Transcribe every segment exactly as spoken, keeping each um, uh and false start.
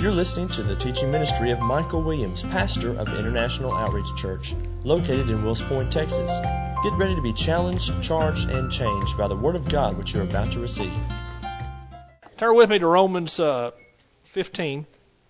You're listening to the teaching ministry of Michael Williams, pastor of International Outreach Church, located in Wills Point, Texas. Get ready to be challenged, charged, and changed by the Word of God which you're about to receive. Turn with me to Romans uh, fifteen.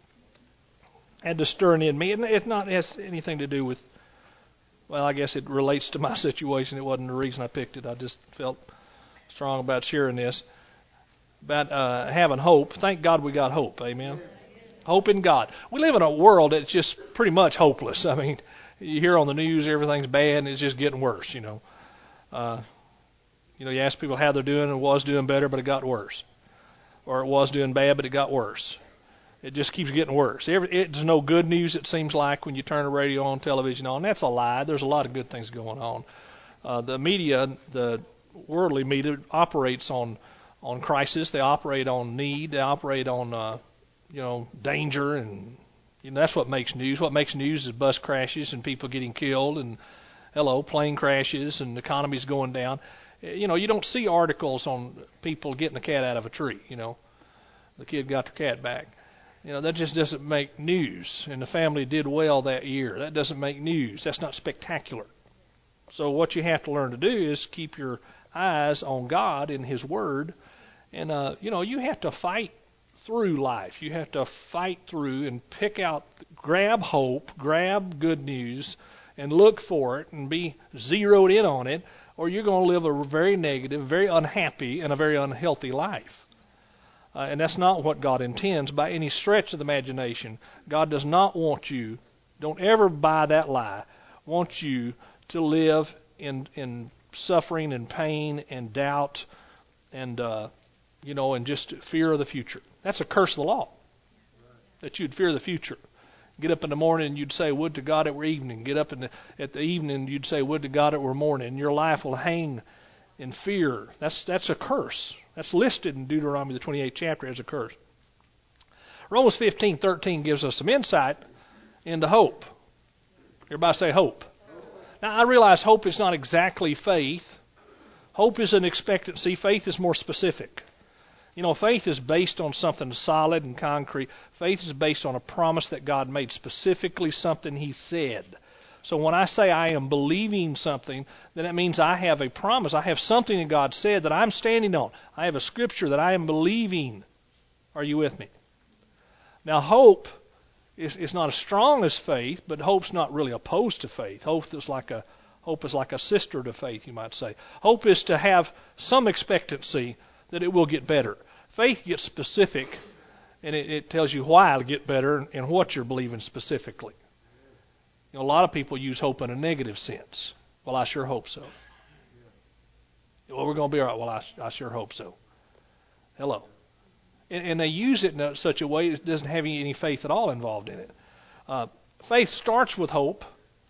Had to stirring in me. It not has anything to do with, well, I guess it relates to my situation. It wasn't the reason I picked it. I just felt strong about sharing this. About uh, having hope. Thank God we got hope. Amen. Hope in God. We live in a world that's just pretty much hopeless. I mean, you hear on the news everything's bad and it's just getting worse, you know. Uh, you know, you ask people how they're doing, it was doing better, but it got worse. Or it was doing bad, but it got worse. It just keeps getting worse. Every, it's no good news, it seems like, when you turn the radio on, television on. That's a lie. There's a lot of good things going on. Uh, the media, the worldly media, operates on on crisis. They operate on need. They operate on uh, you know, danger, and you know, that's what makes news. What makes news is bus crashes and people getting killed, and hello, plane crashes, and the economy's going down. You know, you don't see articles on people getting the cat out of a tree. You know, the kid got the cat back. You know, that just doesn't make news. And the family did well that year. That doesn't make news. That's not spectacular. So what you have to learn to do is keep your eyes on God and His Word, and uh, you know, you have to fight through life. You have to fight through and pick out, grab hope, grab good news, and look for it and be zeroed in on it, or you're going to live a very negative, very unhappy, and a very unhealthy life. Uh, and that's not what God intends by any stretch of the imagination. God does not want you, don't ever buy that lie, wants you to live in in suffering and pain and doubt and, uh, you know, and just fear of the future. That's a curse of the law, that you'd fear the future. Get up in the morning and you'd say, would to God it were evening. Get up in the, at the evening and you'd say, would to God it were morning. And your life will hang in fear. That's that's a curse. That's listed in Deuteronomy, the twenty-eighth chapter, as a curse. Romans fifteen thirteen gives us some insight into hope. Everybody say hope. Now, I realize hope is not exactly faith. Hope is an expectancy. Faith is more specific. You know, faith is based on something solid and concrete. Faith is based on a promise that God made, specifically something He said. So when I say I am believing something, then it means I have a promise. I have something that God said that I'm standing on. I have a scripture that I am believing. Are you with me? Now, hope is, is not as strong as faith, but hope's not really opposed to faith. Hope is like a hope is like a sister to faith, you might say. Hope is to have some expectancy that it will get better. Faith gets specific, and it, it tells you why it'll get better and what you're believing specifically. You know, a lot of people use hope in a negative sense. Well, I sure hope so. Well, we're going to be all right. Well, I, I sure hope so. Hello. And, and they use it in a, such a way it doesn't have any, any faith at all involved in it. Uh, faith starts with hope.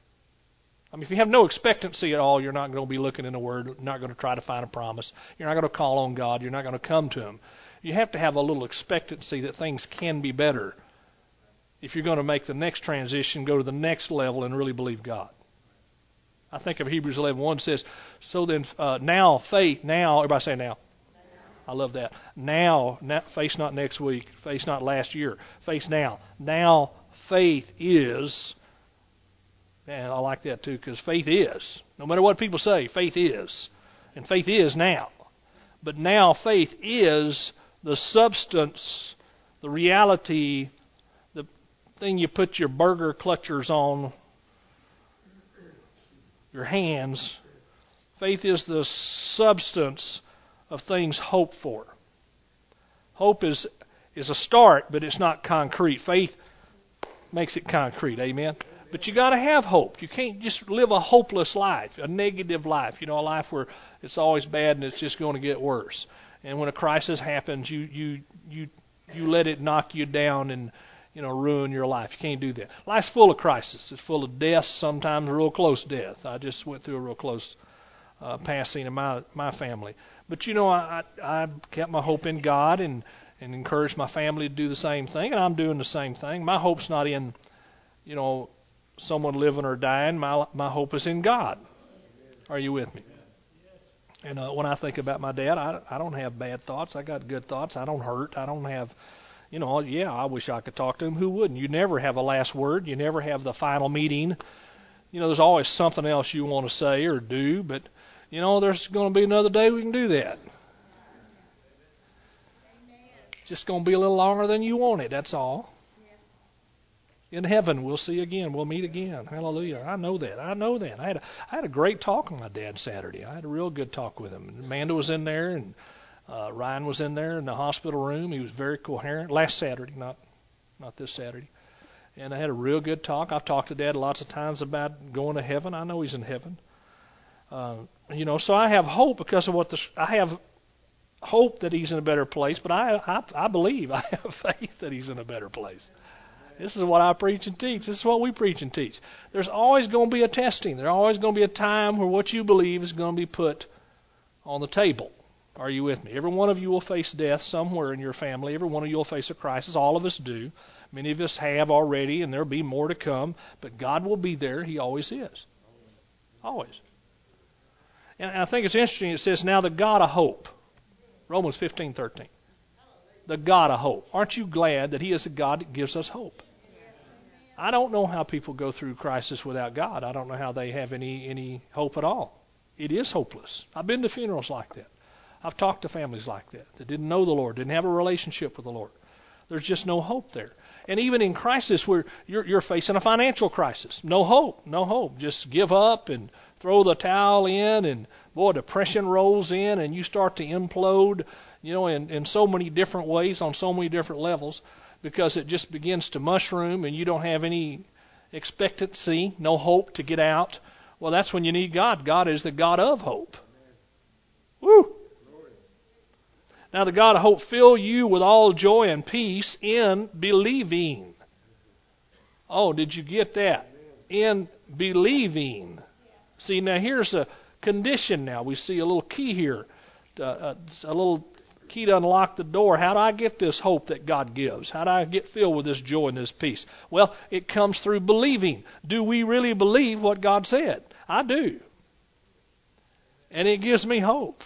I mean, if you have no expectancy at all, you're not going to be looking in the Word. You're not going to try to find a promise. You're not going to call on God. You're not going to come to Him. You have to have a little expectancy that things can be better if you're going to make the next transition, go to the next level, and really believe God. I think of Hebrews eleven one says, so then uh, now faith, now, everybody say now. I love that. Now, now, faith not next week, faith not last year, faith now. Now faith is... And I like that too, because faith is. No matter what people say, faith is. And faith is now. But now faith is the substance, the reality, the thing you put your burger clutchers on, your hands. Faith is the substance of things hoped for. Hope is, is a start, but it's not concrete. Faith makes it concrete. Amen? But you got to have hope. You can't just live a hopeless life, a negative life. You know, a life where it's always bad and it's just going to get worse. And when a crisis happens, you you you you let it knock you down and, you know, ruin your life. You can't do that. Life's full of crisis. It's full of death, sometimes real close death. I just went through a real close uh, passing in my my family. But you know, I I kept my hope in God and and encouraged my family to do the same thing, and I'm doing the same thing. My hope's not in, you know, someone living or dying. My my hope is in God. Are you with me? And uh, when I think about my dad, I, I don't have bad thoughts. I got good thoughts. I don't hurt. I don't have, You know, yeah, I wish I could talk to him. Who wouldn't? You never have a last word. You never have the final meeting. You know, there's always something else you want to say or do, but, you know, there's going to be another day we can do that. It's just going to be a little longer than you want it, that's all. In heaven, we'll see again. We'll meet again. Hallelujah. I know that. I know that. I had a, I had a great talk with my dad Saturday. I had a real good talk with him. Amanda was in there, and uh, Ryan was in there in the hospital room. He was very coherent. Last Saturday, not not this Saturday. And I had a real good talk. I've talked to Dad lots of times about going to heaven. I know he's in heaven. Uh, you know, so I have hope because of what the I have hope that he's in a better place. But I I, I believe I have faith that he's in a better place. This is what I preach and teach. This is what we preach and teach. There's always going to be a testing. There's always going to be a time where what you believe is going to be put on the table. Are you with me? Every one of you will face death somewhere in your family. Every one of you will face a crisis. All of us do. Many of us have already, and there will be more to come. But God will be there. He always is. Always. And I think it's interesting. It says, now the God of hope. Romans fifteen thirteen. The God of hope. Aren't you glad that He is a God that gives us hope? I don't know how people go through crisis without God. I don't know how they have any, any hope at all. It is hopeless. I've been to funerals like that. I've talked to families like that that didn't know the Lord, didn't have a relationship with the Lord. There's just no hope there. And even in crisis where you're, you're facing a financial crisis, no hope, no hope. Just give up and throw the towel in, and boy, depression rolls in, and you start to implode, you know, in, in so many different ways, on so many different levels, because it just begins to mushroom, and you don't have any expectancy, no hope to get out. Well, that's when you need God. God is the God of hope. Woo! Now the God of hope fill you with all joy and peace in believing. Oh, did you get that? In believing. See, now here's a condition now. We see a little key here. Uh, a little key to unlock the door. How do I get this hope that God gives? How do I get filled with this joy and this peace? Well, it comes through believing. Do we really believe what God said? I do. And it gives me hope.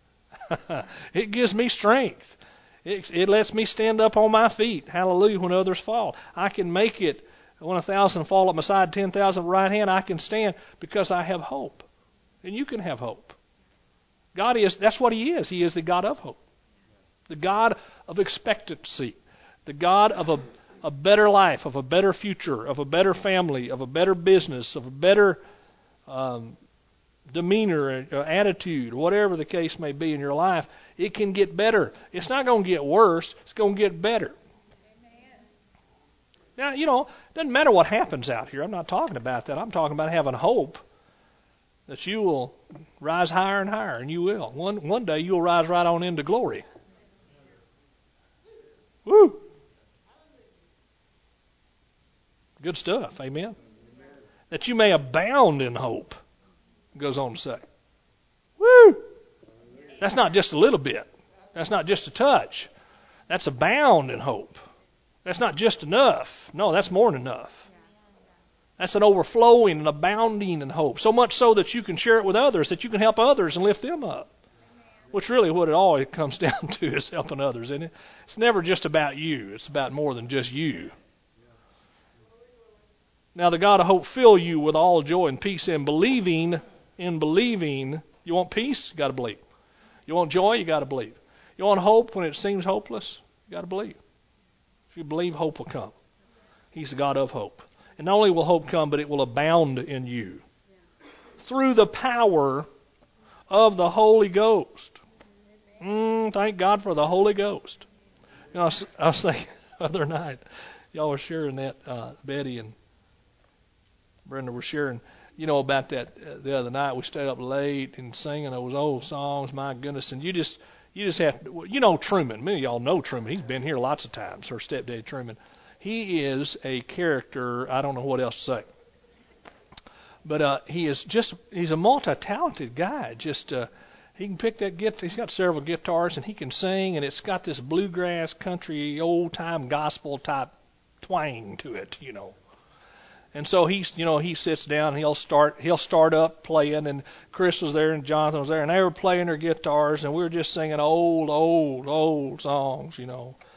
It gives me strength. It, it lets me stand up on my feet. Hallelujah, when others fall. I can make it. When a thousand fall at my side, ten thousand right hand, I can stand because I have hope. And you can have hope. God is, that's what He is. He is the God of hope. The God of expectancy. The God of a, a better life, of a better future, of a better family, of a better business, of a better um, demeanor, or attitude, whatever the case may be in your life. It can get better. It's not going to get worse. It's going to get better. Now, you know, it doesn't matter what happens out here. I'm not talking about that. I'm talking about having hope that you will rise higher and higher, and you will. One one day you'll rise right on into glory. Woo! Good stuff. Amen. That you may abound in hope, it goes on to say. Woo! That's not just a little bit. That's not just a touch. That's abound in hope. That's not just enough. No, that's more than enough. That's an overflowing and abounding in hope. So much so that you can share it with others, that you can help others and lift them up. Which really what it all comes down to is helping others, isn't it? It's never just about you. It's about more than just you. Now the God of hope fill you with all joy and peace in believing. In believing. You want peace? You got to believe. You want joy? You got to believe. You want hope when it seems hopeless? You got to believe. If you believe, hope will come. He's the God of hope. And not only will hope come, but it will abound in you. Through the power of the Holy Ghost. Mm, thank God for the Holy Ghost. You know, I was, I was thinking the other night, y'all were sharing that, uh, Betty and Brenda were sharing, you know, about that uh, the other night. We stayed up late and singing those old songs, my goodness. And you just, you just have to, you know Truman. Many of y'all know Truman. He's been here lots of times, her stepdad Truman. He is a character, I don't know what else to say. But uh, he is just, he's a multi-talented guy. Just, uh, he can pick that guitar. He's got several guitars, and he can sing, and it's got this bluegrass, country, old-time gospel type twang to it, you know. And so he's, you know, he sits down, and he'll start, he'll start up playing, and Chris was there, and Jonathan was there, and they were playing their guitars, and we were just singing old, old, old songs, you know.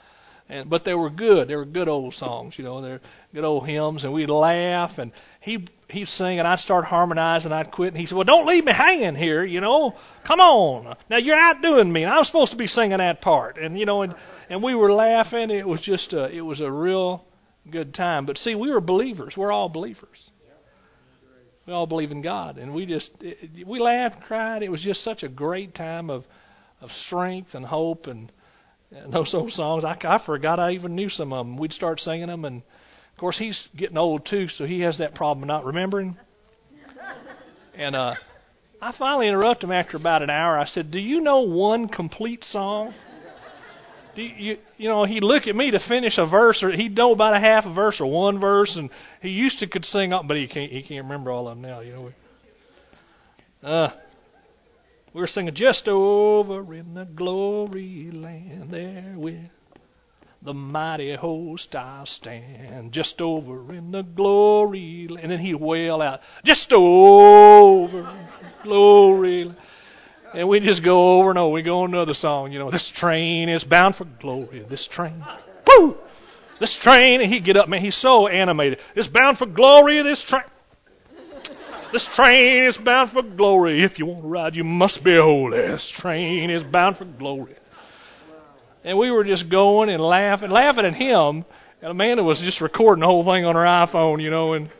And but they were good. They were good old songs, you know. They're good old hymns, and we'd laugh. And he he'd sing, and I'd start harmonizing. I'd quit, and he said, "Well, don't leave me hanging here, you know. Come on, now you're outdoing me, and I'm supposed to be singing that part." And you know, and and we were laughing. It was just a, it was a real good time. But see, we were believers. We're all believers. We all believe in God, and we just it, we laughed, cried. It was just such a great time of of strength and hope and. And those old songs, I, I forgot I even knew some of them. We'd start singing them, and of course he's getting old too, so he has that problem of not remembering. And uh, I finally interrupted him after about an hour. I said, "Do you know one complete song?" Do you, you know, he'd look at me to finish a verse, or he'd know about a half a verse or one verse, and he used to could sing up, but he can't. He can't remember all of them now. You know. Uh, We were singing just over in the glory land there with the mighty host I'll stand. Just over in the glory land. And then he'd wail out, just over in the glory land. And we just go over and over. We go on another song, you know, this train is bound for glory. This train, woo! This train, and he'd get up, man, he's so animated. It's bound for glory, this train. This train is bound for glory. If you want to ride, you must be holy. This train is bound for glory. And we were just going and laughing, laughing at him. And Amanda was just recording the whole thing on her iPhone, you know. And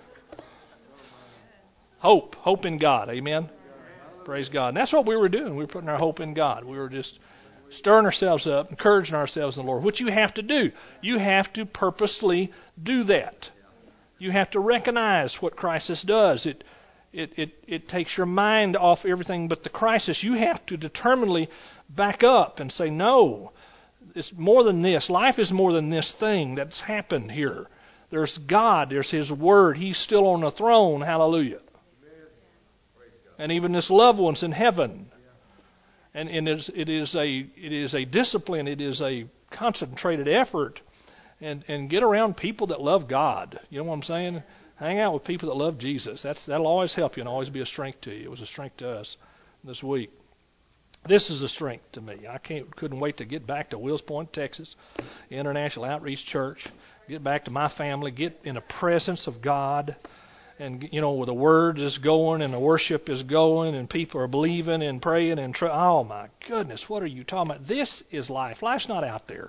hope, hope in God. Amen. Praise God. And that's what we were doing. We were putting our hope in God. We were just stirring ourselves up, encouraging ourselves in the Lord. What you have to do, you have to purposely do that. You have to recognize what crisis does. It It, it it takes your mind off everything but the crisis. You have to determinedly back up and say, no, it's more than this. Life is more than this thing that's happened here. There's God. There's His Word. He's still on the throne. Hallelujah. And even His loved ones in heaven. And, and it, is, it is a it is a discipline. It is a concentrated effort. And and get around people that love God. You know what I'm saying? Hang out with people that love Jesus. That's that'll always help you and always be a strength to you. It was a strength to us this week. This is a strength to me. I can't couldn't wait to get back to Wills Point, Texas, International Outreach Church. Get back to my family. Get in the presence of God, and you know where the Word is going and the worship is going and people are believing and praying and tr- oh my goodness, what are you talking about? This is life. Life's not out there.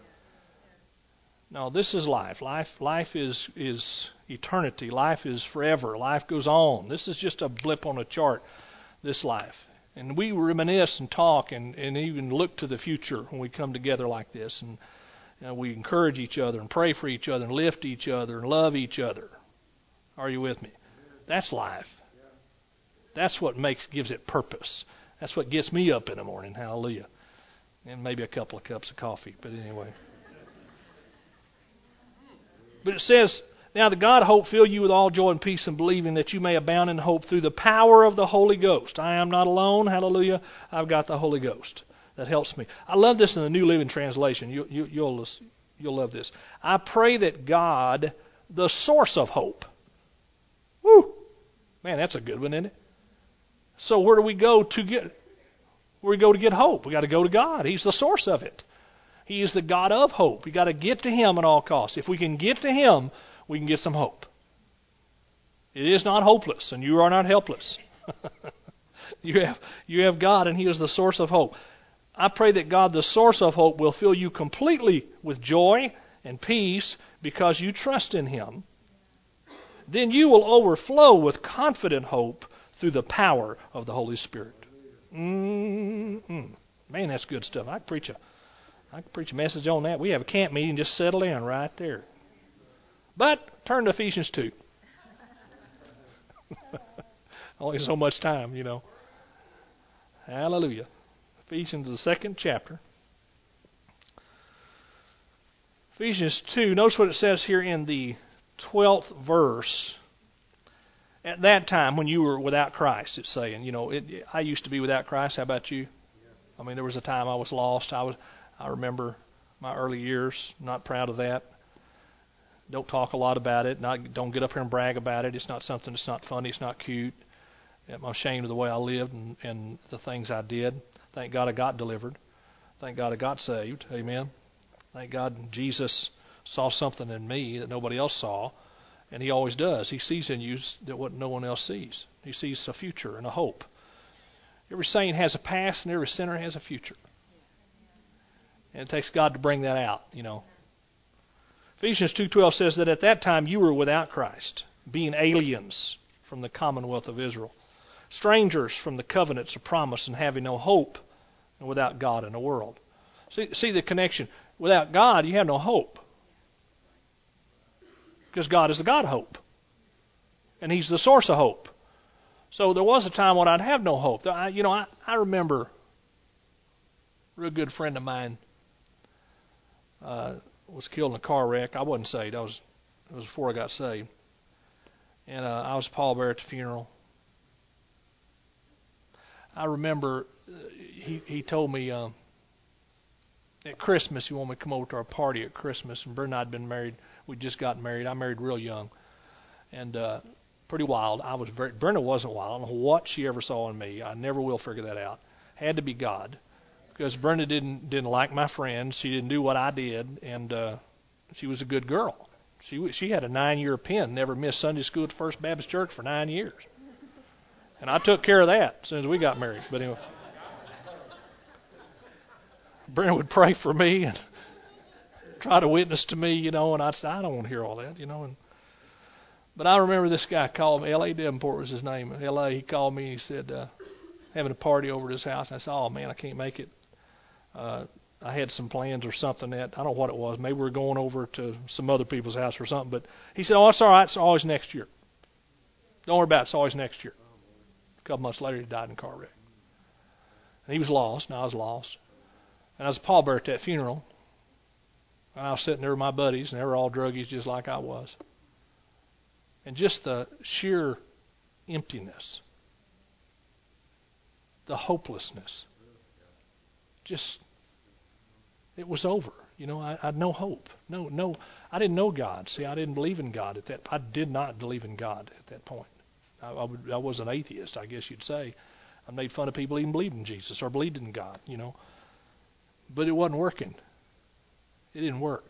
No, this is life. Life life is is eternity. Life is forever. Life goes on. This is just a blip on a chart, this life. And we reminisce and talk and, and even look to the future when we come together like this. And you know, we encourage each other and pray for each other and lift each other and love each other. Are you with me? That's life. That's what makes gives it purpose. That's what gets me up in the morning. Hallelujah. And maybe a couple of cups of coffee. But anyway. But it says, now the God of hope fill you with all joy and peace in believing that you may abound in hope through the power of the Holy Ghost. I am not alone. Hallelujah. I've got the Holy Ghost. That helps me. I love this in the New Living Translation. You, you, you'll, you'll love this. I pray that God, the source of hope. Woo! Man, that's a good one, isn't it? So where do we go to get, where do we go to get hope? We got to go to God. He's the source of it. He is the God of hope. We've got to get to Him at all costs. If we can get to Him, we can get some hope. It is not hopeless, and you are not helpless. you have you have God, and He is the source of hope. I pray that God, the source of hope, will fill you completely with joy and peace because you trust in Him. Then you will overflow with confident hope through the power of the Holy Spirit. Mm-mm. Man, that's good stuff. I could preach a I could preach a message on that. We have a camp meeting, just settle in right there. But turn to Ephesians two. Only so much time, you know. Hallelujah. Ephesians, the second chapter. Ephesians two, notice what it says here in the twelfth verse. At that time, when you were without Christ, it's saying, you know, it, I used to be without Christ. How about you? I mean, there was a time I was lost. I was. I remember my early years. Not proud of that. Don't talk a lot about it. Not, don't get up here and brag about it. It's not something that's not funny. It's not cute. I'm ashamed of the way I lived and, and the things I did. Thank God I got delivered. Thank God I got saved. Amen. Thank God Jesus saw something in me that nobody else saw, and He always does. He sees in you that what no one else sees. He sees a future and a hope. Every saint has a past, and every sinner has a future. And it takes God to bring that out, you know. Ephesians two twelve says that at that time you were without Christ, being aliens from the commonwealth of Israel, strangers from the covenants of promise, and having no hope, and without God in the world. See, see the connection. Without God, you have no hope. Because God is the God of hope. And He's the source of hope. So there was a time when I'd have no hope. I, you know, I, I remember a real good friend of mine uh, was killed in a car wreck. I wasn't saved. I was, it was before I got saved. And uh, I was pallbearer at the funeral. I remember uh, he, he told me uh, at Christmas he wanted me to come over to our party at Christmas. And Brenda and I had been married. We'd just gotten married. I married real young. And uh, pretty wild. I was very, Brenda wasn't wild. I don't know what she ever saw in me. I never will figure that out. Had to be God. Because Brenda didn't didn't like my friends. She didn't do what I did. And uh, she was a good girl. She she had a nine-year pen. Never missed Sunday school at the First Baptist Church for nine years. And I took care of that as soon as we got married. But anyway, Brenda would pray for me and try to witness to me, you know, and I'd say, I don't want to hear all that, you know. And But I remember this guy called me, L A Davenport was his name. L A, he called me and he said, uh, having a party over at his house. And I said, oh, man, I can't make it. Uh, I had some plans or something that, I don't know what it was. Maybe we were going over to some other people's house or something. But he said, oh, it's all right. It's always next year. Don't worry about it. It's always next year. A couple months later, he died in a car wreck. And he was lost, and I was lost. And I was a pallbearer at that funeral. And I was sitting there with my buddies, and they were all druggies just like I was. And just the sheer emptiness, the hopelessness, just, it was over. You know, I, I had no hope. No, no, I didn't know God. See, I didn't believe in God at that. I did not believe in God at that point. I, I, would, I was an atheist, I guess you'd say. I made fun of people even believed in Jesus or believed in God, you know. But it wasn't working. It didn't work.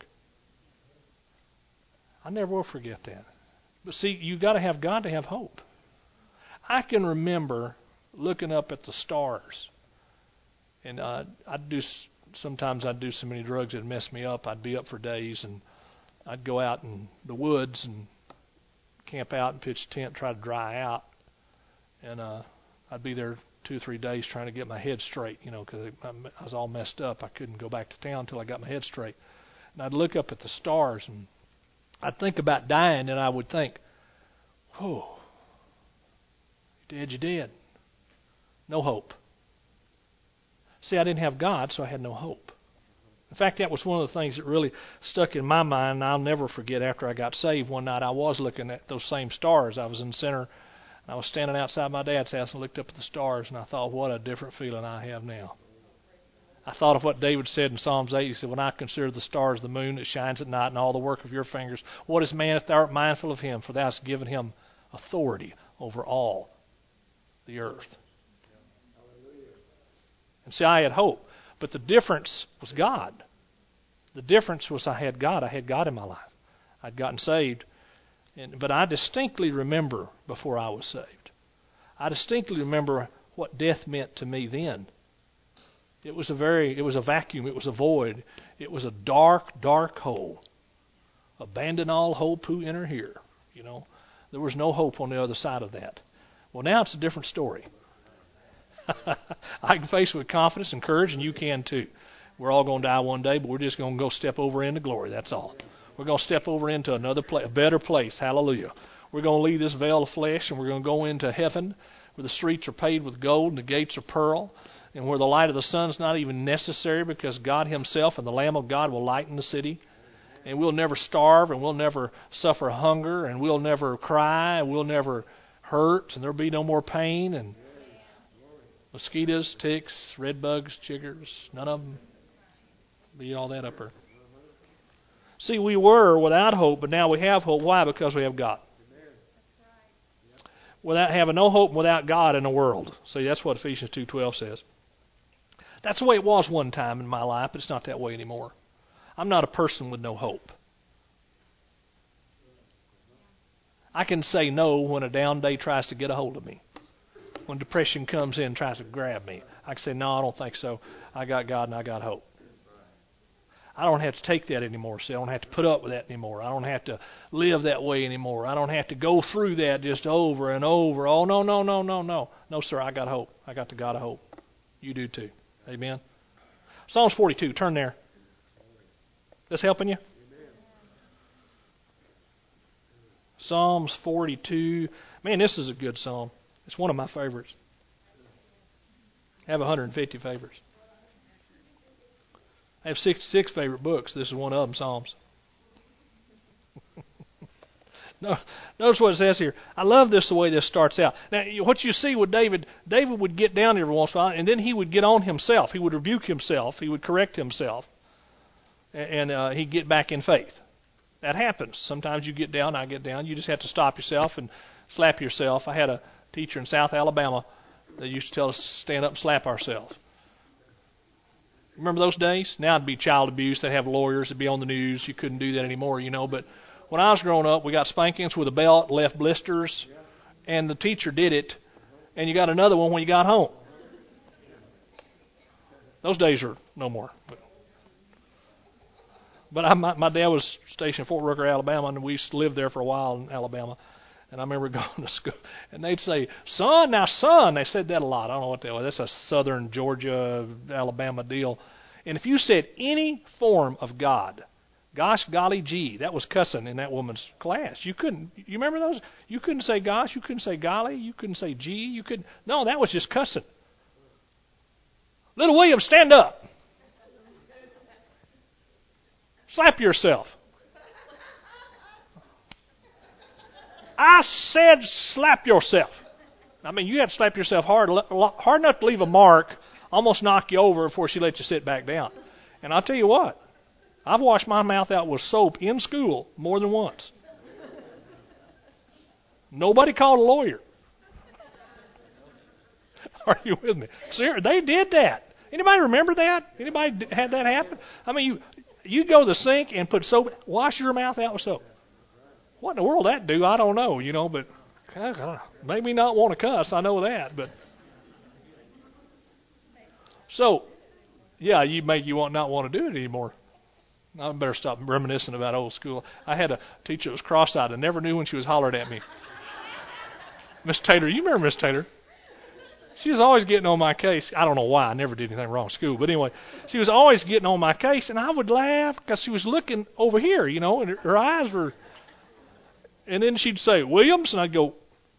I never will forget that. But see, you've got to have God to have hope. I can remember looking up at the stars. And uh, I'd do, sometimes I'd do so many drugs it'd mess me up. I'd be up for days, and I'd go out in the woods and camp out and pitch a tent, try to dry out. And uh, I'd be there two or three days trying to get my head straight, you know, because I was all messed up. I couldn't go back to town until I got my head straight. And I'd look up at the stars, and I'd think about dying, and I would think, whoa, you're dead, you're dead. No hope. See, I didn't have God, so I had no hope. In fact, that was one of the things that really stuck in my mind, and I'll never forget after I got saved. One night I was looking at those same stars. I was in the center, and I was standing outside my dad's house and looked up at the stars, and I thought, what a different feeling I have now. I thought of what David said in Psalms eight. He said, when I consider the stars, the moon that shines at night, and all the work of your fingers, what is man if thou art mindful of him? For thou hast given him authority over all the earth. And see, I had hope. But the difference was God. The difference was I had God. I had God in my life. I'd gotten saved. And, but I distinctly remember before I was saved. I distinctly remember what death meant to me then. It was a very, it was a vacuum. It was a void. It was a dark, dark hole. Abandon all hope who enter here. You know, there was no hope on the other side of that. Well, now it's a different story. I can face it with confidence and courage, and you can too. We're all going to die one day, but we're just going to go step over into glory. That's all. We're going to step over into another place, a better place. Hallelujah. We're going to leave this veil of flesh, and we're going to go into heaven, where the streets are paved with gold and the gates are pearl, and where the light of the sun's not even necessary because God Himself and the Lamb of God will lighten the city. And we'll never starve, and we'll never suffer hunger, and we'll never cry, and we'll never hurt, and there'll be no more pain, and mosquitoes, ticks, red bugs, chiggers, none of them be all that up there. See, we were without hope, but now we have hope. Why? Because we have God. Without having no hope and without God in the world. See, that's what Ephesians two twelve says. That's the way it was one time in my life, but it's not that way anymore. I'm not a person with no hope. I can say no when a down day tries to get a hold of me. When depression comes in and tries to grab me, I can say, no, I don't think so. I got God and I got hope. I don't have to take that anymore. See, I don't have to put up with that anymore. I don't have to live that way anymore. I don't have to go through that just over and over. Oh, no, no, no, no, no. No, sir, I got hope. I got the God of hope. You do too. Amen. Psalms forty-two, turn there. This helping you? Psalms forty-two. Man, this is a good psalm. It's one of my favorites. I have one hundred fifty favorites. I have sixty-six favorite books. This is one of them, Psalms. No, notice what it says here. I love this, the way this starts out. Now, what you see with David, David would get down every once in a while, and then he would get on himself. He would rebuke himself. He would correct himself. And uh, he'd get back in faith. That happens. Sometimes you get down, I get down. You just have to stop yourself and slap yourself. I had a teacher in South Alabama that used to tell us to stand up and slap ourselves. Remember those days? Now it'd be child abuse. They'd have lawyers. It'd be on the news. You couldn't do that anymore, you know. But when I was growing up, we got spankings with a belt, left blisters, and the teacher did it, and you got another one when you got home. Those days are no more. But, but I, my, my dad was stationed in Fort Rucker, Alabama, and we used to live there for a while in Alabama. And I remember going to school, and they'd say, son, now son. They said that a lot. I don't know what that was. That's a southern Georgia, Alabama deal. And if you said any form of God, gosh, golly, gee, that was cussing in that woman's class. You couldn't, you remember those? You couldn't say gosh, you couldn't say golly, you couldn't say gee, you couldn't, no, that was just cussing. Little William, stand up. Slap yourself. I said slap yourself. I mean, you had to slap yourself hard, hard enough to leave a mark, almost knock you over before she let you sit back down. And I'll tell you what, I've washed my mouth out with soap in school more than once. Nobody called a lawyer. Are you with me? Seriously, they did that. Anybody remember that? Anybody had that happen? I mean, you you go to the sink and put soap, wash your mouth out with soap. What in the world that do? I don't know, you know, but uh, made me not want to cuss. I know that, but so yeah, you make you want not want to do it anymore. I better stop reminiscing about old school. I had a teacher that was cross-eyed and never knew when she was hollering at me. Miss Taylor, you remember Miss Taylor? She was always getting on my case. I don't know why. I never did anything wrong in school. But anyway, she was always getting on my case, and I would laugh because she was looking over here, you know, and her, her eyes were... And then she'd say, Williams, and I'd go...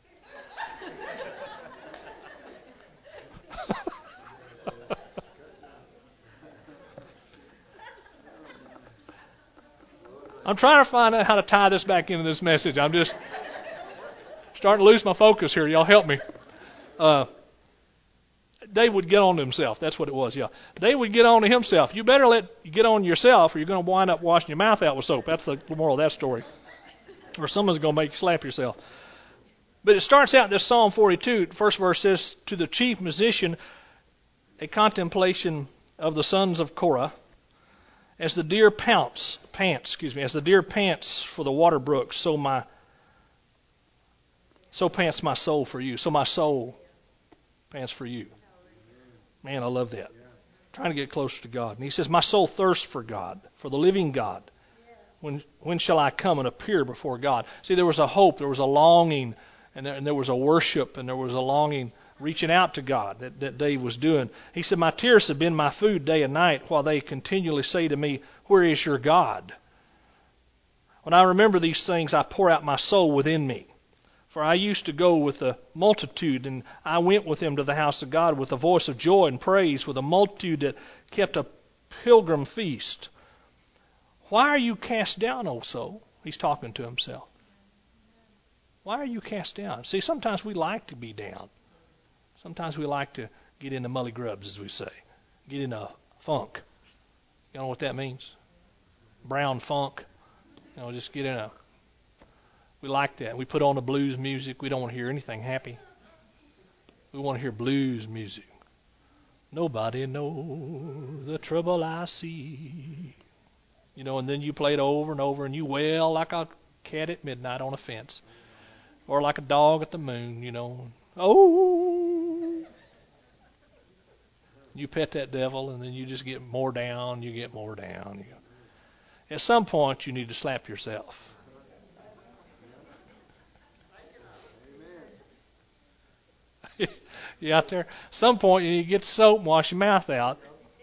I'm trying to find out how to tie this back into this message. I'm just starting to lose my focus here. Y'all help me. Uh, Dave would get on to himself. That's what it was, yeah. Dave would get on to himself. You better let you get on yourself or you're going to wind up washing your mouth out with soap. That's the moral of that story. Or someone's going to make you slap yourself. But it starts out, this Psalm forty-two, the first verse says, to the chief musician, a contemplation of the sons of Korah, as the deer pants, pants, excuse me, as the deer pants for the water brooks, so my, so pants my soul for you. So my soul pants for you. Man, I love that. Trying to get closer to God. And he says, my soul thirsts for God, for the living God. When when shall I come and appear before God? See, there was a hope, there was a longing, and there, and there was a worship, and there was a longing reaching out to God that, that Dave was doing. He said, my tears have been my food day and night, while they continually say to me, where is your God? When I remember these things, I pour out my soul within me. For I used to go with a multitude, and I went with them to the house of God with a voice of joy and praise, with a multitude that kept a pilgrim feast. Why are you cast down, O soul? He's talking to himself. Why are you cast down? See, sometimes we like to be down. Sometimes we like to get into mully grubs, as we say. Get in a funk. You know what that means? Brown funk. You know, just get in a... We like that. We put on the blues music. We don't want to hear anything happy. We want to hear blues music. Nobody knows the trouble I see. You know, and then you play it over and over, and you wail like a cat at midnight on a fence, or like a dog at the moon, you know. Oh! You pet that devil, and then you just get more down, you get more down. You go. At some point, you need to slap yourself. You out there? Some point, you need to get the soap and wash your mouth out.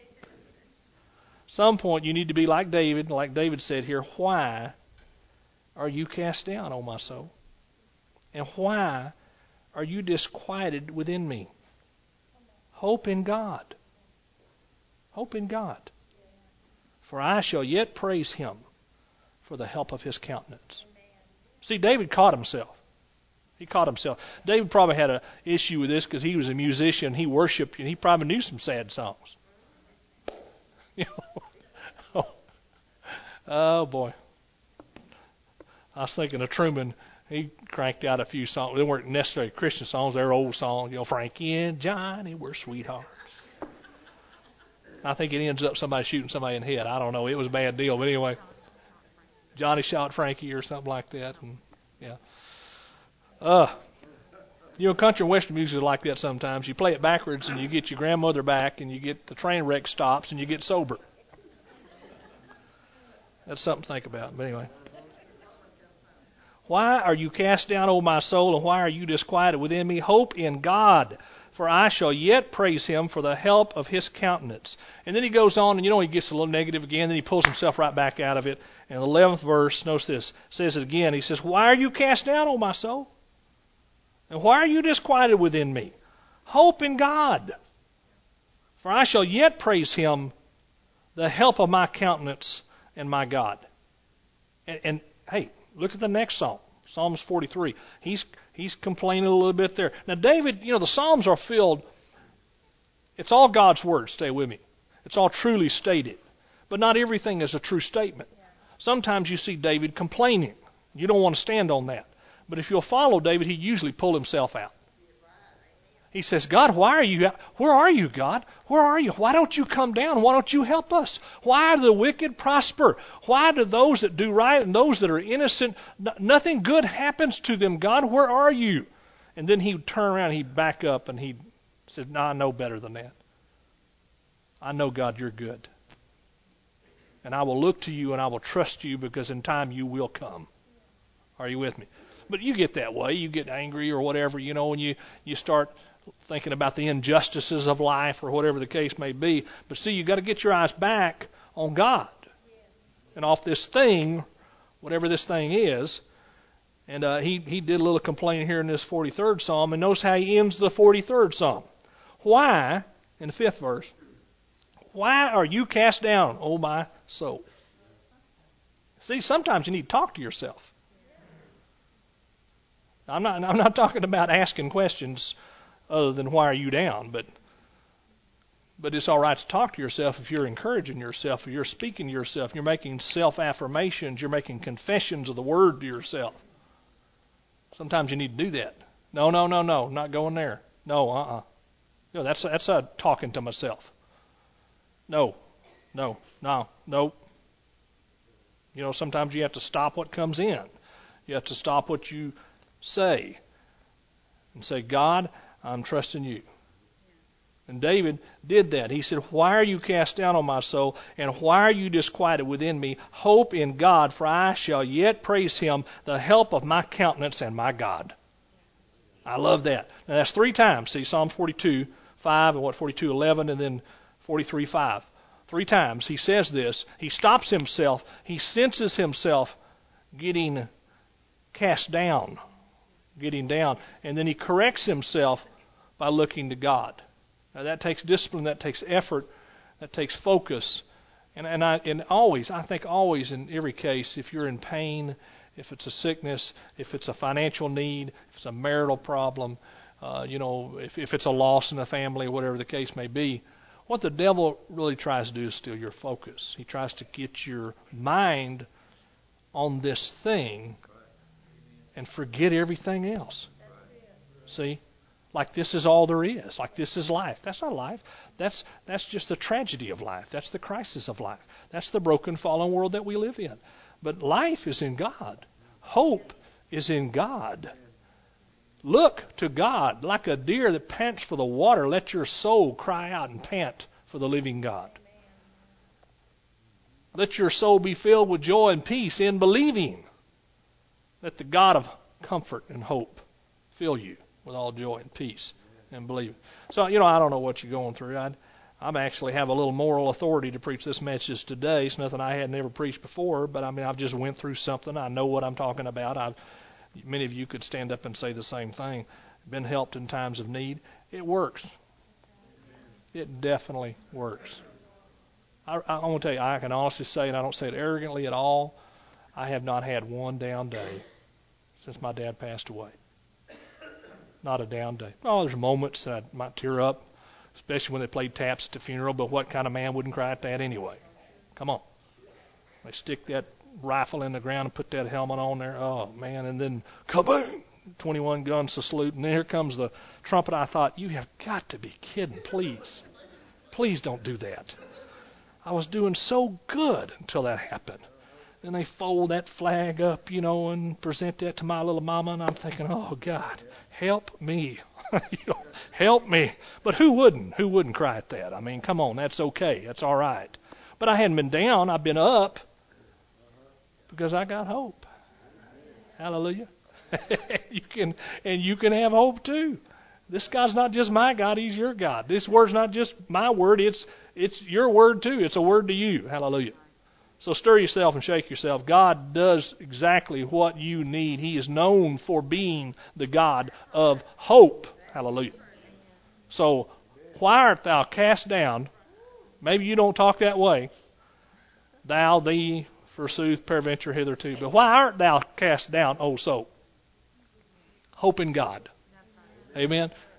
Some point, you need to be like David, like David said here, why are you cast down, O my soul? And why are you disquieted within me? Hope in God. Hope in God. For I shall yet praise him for the help of his countenance. See, David caught himself. He caught himself. David probably had an issue with this because he was a musician. He worshipped, and he probably knew some sad songs. You know? Oh, boy. I was thinking of Truman. He cranked out a few songs. They weren't necessarily Christian songs. They were old songs. You know, Frankie and Johnny were sweethearts. I think it ends up somebody shooting somebody in the head. I don't know. It was a bad deal. But anyway, Johnny shot Frankie or something like that. And yeah. Uh, you know, country and western music is like that sometimes. You play it backwards and you get your grandmother back and you get the train wreck stops and you get sober. That's something to think about. But anyway. Why are you cast down, O my soul, and why are you disquieted within me? Hope in God, for I shall yet praise him for the help of his countenance. And then he goes on, and you know, he gets a little negative again, then he pulls himself right back out of it. And the eleventh verse, notice this, says it again. He says, why are you cast down, O my soul? And why are you disquieted within me? Hope in God, for I shall yet praise him, the help of my countenance and my God. And, and hey, look at the next psalm, Psalms forty-three. He's he's complaining a little bit there. Now, David, you know, the Psalms are filled, it's all God's word, stay with me. It's all truly stated. But not everything is a true statement. Sometimes you see David complaining. You don't want to stand on that. But if you'll follow David, he usually pulled himself out. He says, God, why are you, where are you, God? Where are you? Why don't you come down? Why don't you help us? Why do the wicked prosper? Why do those that do right and those that are innocent, nothing good happens to them? God, where are you? And then he'd turn around, he'd back up, and he'd say, no, I know better than that. I know, God, you're good. And I will look to you and I will trust you because in time you will come. Are you with me? But you get that way. You get angry or whatever, you know, when you, you start thinking about the injustices of life or whatever the case may be. But see, you've got to get your eyes back on God and off this thing, whatever this thing is. And uh, he, he did a little complaining here in this forty-third Psalm. And notice how he ends the forty-third Psalm. Why, in the fifth verse, why are you cast down, O my soul? See, sometimes you need to talk to yourself. I'm not, I'm not talking about asking questions other than why are you down, but but it's all right to talk to yourself if you're encouraging yourself, if you're speaking to yourself, you're making self-affirmations, you're making confessions of the word to yourself. Sometimes you need to do that. No, no, no, no, not going there. No, uh-uh. No, that's that's uh, talking to myself. No, no, no, no. You know, sometimes you have to stop what comes in. You have to stop what you say and say, God, I'm trusting you. And David did that. He said, why are you cast down, O my soul, and why are you disquieted within me? Hope in God, for I shall yet praise him, the help of my countenance and my God. I love that. Now that's three times. See, Psalm forty-two, five, and what, forty-two, eleven, and then forty-three, five. Three times he says this. He stops himself. He senses himself getting cast down. Getting down. And then he corrects himself by looking to God. Now that takes discipline, that takes effort, that takes focus. And and I and always, I think always in every case, if you're in pain, if it's a sickness, if it's a financial need, if it's a marital problem, uh, you know, if, if it's a loss in the family, whatever the case may be, what the devil really tries to do is steal your focus. He tries to get your mind on this thing and forget everything else. See? Like this is all there is. Like this is life. That's not life. That's that's just the tragedy of life. That's the crisis of life. That's the broken, fallen world that we live in. But life is in God. Hope is in God. Look to God. Like a deer that pants for the water, let your soul cry out and pant for the living God. Let your soul be filled with joy and peace in believing. Let the God of comfort and hope fill you with all joy and peace and believing. So, you know, I don't know what you're going through. I I actually have a little moral authority to preach this message today. It's nothing I had never preached before, but I mean, I've just went through something. I know what I'm talking about. I've, many of you could stand up and say the same thing. Been helped in times of need. It works. It definitely works. I, I want to tell you, I can honestly say, and I don't say it arrogantly at all, I have not had one down day since my dad passed away. Not a down day. Oh, there's moments that I might tear up, especially when they played taps at the funeral, but what kind of man wouldn't cry at that anyway? Come on. They stick that rifle in the ground and put that helmet on there. Oh, man, and then kaboom! twenty-one guns to salute, and here comes the trumpet. I thought, you have got to be kidding, please. Please don't do that. I was doing so good until that happened. Then they fold that flag up, you know, and present that to my little mama, and I'm thinking, oh, God, help me. you know, help me. But who wouldn't? Who wouldn't cry at that? I mean, come on, that's okay. That's all right. But I hadn't been down. I've been up because I got hope. Hallelujah. you can, and you can have hope too. This God's not just my God, He's your God. This word's not just my word, it's it's your word too. It's a word to you. Hallelujah. So stir yourself and shake yourself. God does exactly what you need. He is known for being the God of hope. Hallelujah. So why art thou cast down? Maybe you don't talk that way. Thou, thee, forsooth, peradventure, hitherto. But why art thou cast down, O soul? Hope in God. Amen.